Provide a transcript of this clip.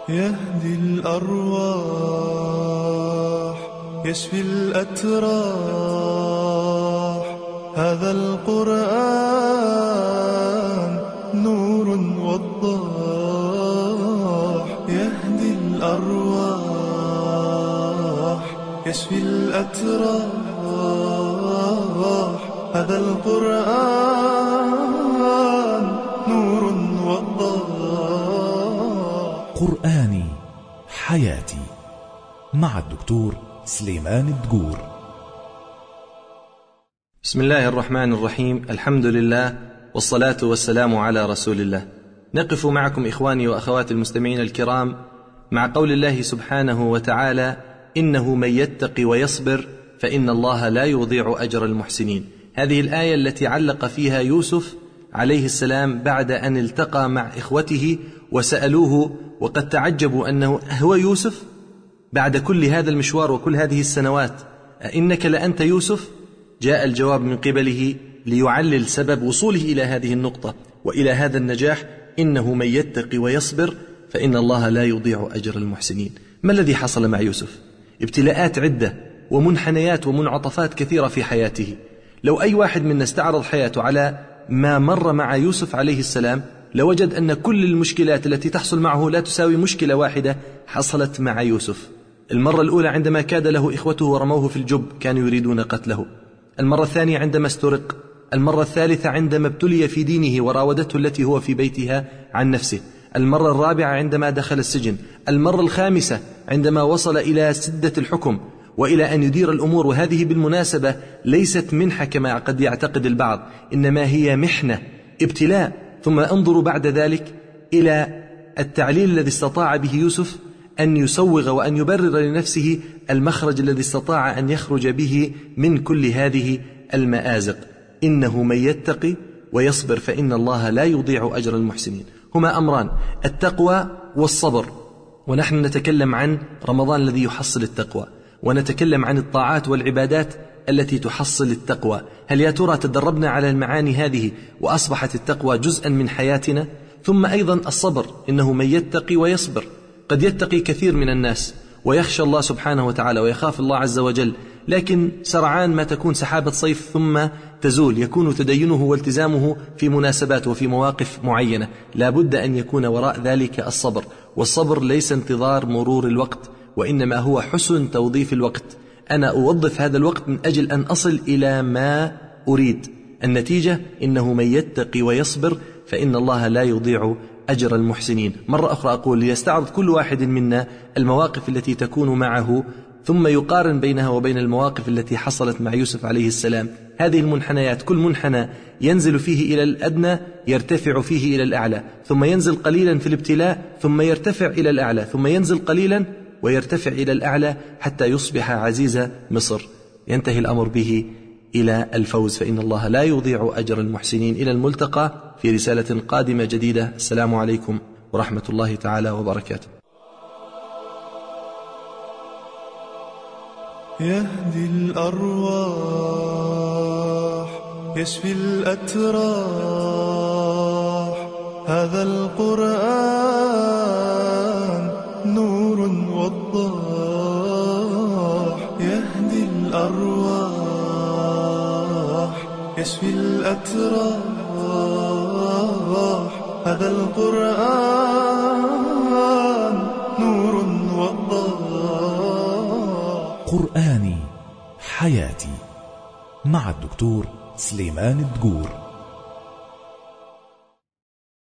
يهدي الأرواح يشفي الأتراح. هذا القرآن نور وضاح. يهدي الأرواح يشفي الأتراح. هذا القرآن نور وضاح. قرآني حياتي مع الدكتور سليمان الدقور. بسم الله الرحمن الرحيم. الحمد لله والصلاة والسلام على رسول الله. نقف معكم إخواني وأخواتي المستمعين الكرام مع قول الله سبحانه وتعالى: إنه من يتق ويصبر فإن الله لا يضيع أجر المحسنين. هذه الآية التي علق فيها يوسف عليه السلام بعد أن التقى مع إخوته وسألوه وقد تعجبوا أنه هو يوسف بعد كل هذا المشوار وكل هذه السنوات، أئنك لأنت يوسف؟ جاء الجواب من قبله ليعلل سبب وصوله إلى هذه النقطة وإلى هذا النجاح: إنه من يتق ويصبر فإن الله لا يضيع أجر المحسنين. ما الذي حصل مع يوسف؟ ابتلاءات عدة ومنحنيات ومنعطفات كثيرة في حياته. لو أي واحد منا استعرض حياته على ما مر مع يوسف عليه السلام لوجد أن كل المشكلات التي تحصل معه لا تساوي مشكلة واحدة حصلت مع يوسف. المرة الأولى عندما كاد له إخوته ورموه في الجب كانوا يريدون قتله. المرة الثانية عندما استرق. المرة الثالثة عندما ابتلي في دينه وراودته التي هو في بيتها عن نفسه. المرة الرابعة عندما دخل السجن. المرة الخامسة عندما وصل إلى سدة الحكم وإلى أن يدير الأمور. وهذه بالمناسبة ليست منحة كما قد يعتقد البعض، إنما هي محنة، ابتلاء. ثم انظروا بعد ذلك إلى التعليل الذي استطاع به يوسف أن يسوغ وأن يبرر لنفسه المخرج الذي استطاع أن يخرج به من كل هذه المآزق. إنه من يتقي ويصبر فإن الله لا يضيع أجر المحسنين. هما أمران: التقوى والصبر. ونحن نتكلم عن رمضان الذي يحصل التقوى، ونتكلم عن الطاعات والعبادات التي تحصل التقوى. هل يا ترى تدربنا على المعاني هذه وأصبحت التقوى جزءا من حياتنا؟ ثم أيضا الصبر. إنه من يتقي ويصبر. قد يتقي كثير من الناس ويخشى الله سبحانه وتعالى ويخاف الله عز وجل، لكن سرعان ما تكون سحابة صيف ثم تزول. يكون تدينه والتزامه في مناسبات وفي مواقف معينة. لا بد أن يكون وراء ذلك الصبر. والصبر ليس انتظار مرور الوقت، وإنما هو حسن توظيف الوقت. أنا أوظف هذا الوقت من أجل أن أصل إلى ما أريد. النتيجة: إنه من يتقي ويصبر فإن الله لا يضيع أجر المحسنين. مرة أخرى أقول: ليستعرض كل واحد منا المواقف التي تكون معه ثم يقارن بينها وبين المواقف التي حصلت مع يوسف عليه السلام. هذه المنحنيات، كل منحنى ينزل فيه إلى الأدنى يرتفع فيه إلى الأعلى، ثم ينزل قليلا في الابتلاء ثم يرتفع إلى الأعلى، ثم ينزل قليلا ويرتفع إلى الأعلى حتى يصبح عزيز مصر. ينتهي الأمر به إلى الفوز، فإن الله لا يضيع أجر المحسنين. إلى الملتقى في رسالة قادمة جديدة. السلام عليكم ورحمة الله تعالى وبركاته. يهدي الأرواح يشفي الأتراح. هذا القرآن نور وضاح. يهدي الأرواح يشفي الأتراح. هذا القرآن نور وضاح. قرآني حياتي مع الدكتور سليمان الدقور.